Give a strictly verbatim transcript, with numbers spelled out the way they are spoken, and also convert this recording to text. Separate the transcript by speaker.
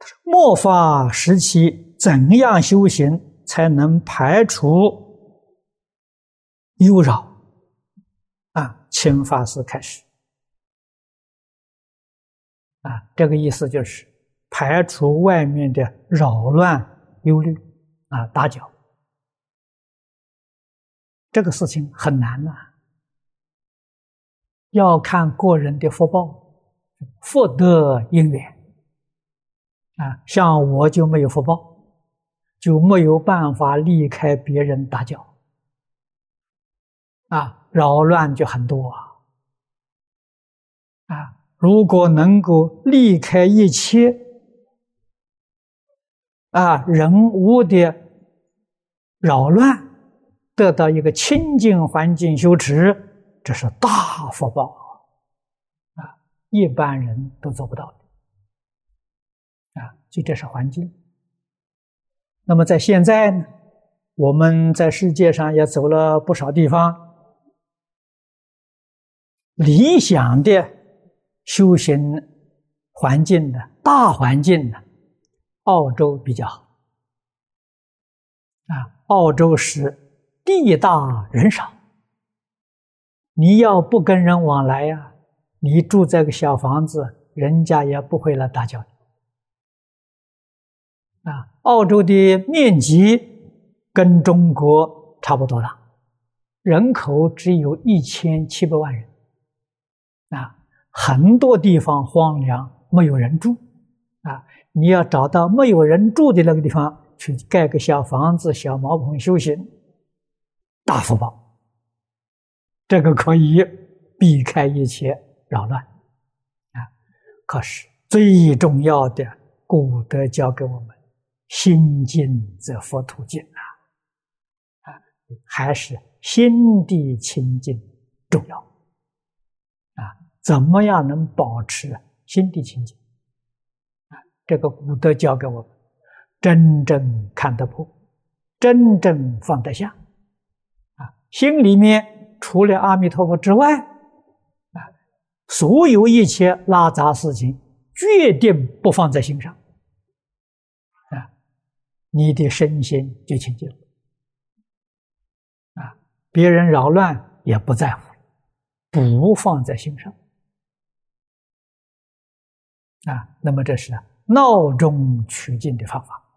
Speaker 1: 末法时期怎样修行才能排除忧扰？啊，请法师开始。啊，这个意思就是排除外面的扰乱、忧虑啊，打搅。这个事情很难呐、啊，要看个人的福报、福德因缘啊。像我就没有福报，就没有办法离开别人打搅啊，扰乱就很多啊。啊，如果能够离开一切啊人物的扰乱，得到一个清净环境修持，这是大福报啊，一般人都做不到的啊。所以这是环境。那么在现在呢，我们在世界上也走了不少地方，理想的修行环境的大环境呢，澳洲比较好啊。澳洲是地大人少，你要不跟人往来呀、啊，你住在个小房子，人家也不会来打搅你啊。澳洲的面积跟中国差不多大，人口只有一千七百万人啊，很多地方荒凉，没有人住啊。你要找到没有人住的那个地方去盖个小房子、小茅棚修行，大福报。这个可以避开一切扰乱啊。可是最重要的，古德教给我们，心净则佛土净啊，啊，还是心地清净重要啊。怎么样能保持心地清净啊？这个古德教给我们，真正看得破，真正放得下啊。心里面除了阿弥陀佛之外啊，所有一切拉杂事情决定不放在心上啊，你的身心就清净了啊。别人扰乱也不在乎，不放在心上啊。那么这是闹中取静的方法。